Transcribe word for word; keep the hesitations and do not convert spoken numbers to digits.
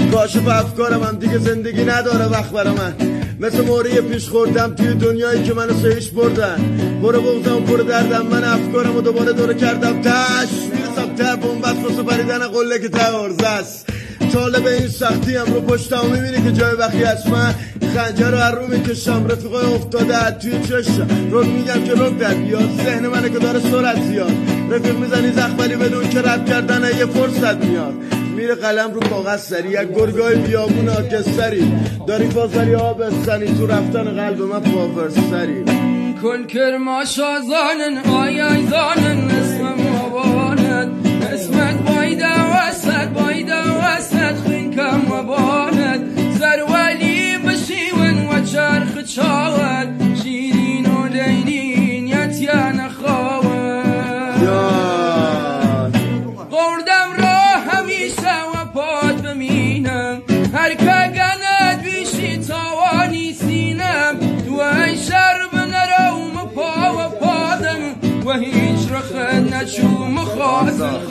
کاشف افکارم هم دیگه زندگی نداره وقت برا من، مثل موری پیش خوردم توی دنیایی که منو سهیش بردن. برو بغزم برو دردم، من افکارم و دوباره دوره کردم تش میرسم ته بومبست واسه پریدن قله که ته ارزه است. طالب این سختی هم رو پشتم میبینی که جای بخی از من خنجر رو هر رو میکشم. رفیقای افتاده توی چشم رو میگم که رک در بیاد، ذهن منه که داره سرعت زیاد. رفیق میزنی زخم ولی بدون که رد کردن یه فرصت میاد. میره قلم رو کاغذ سری، یک گرگای بیابون آکستری داری بازاری آب استنی تو رفتن قلب من پاور سری. کل کرما شازانن آیای زانن اسم مباند اسمت بایده وسط بایده وسط خین کم مباند زرولی بشیون و چرخ چاود شیرین و لینین یتیان خواهد قردم را همیشه و پاد بمینم هر که گند بیشی تاوانی سینم تو ای شرب نروم پا و پادم و هیچ رخ نچوم خواستم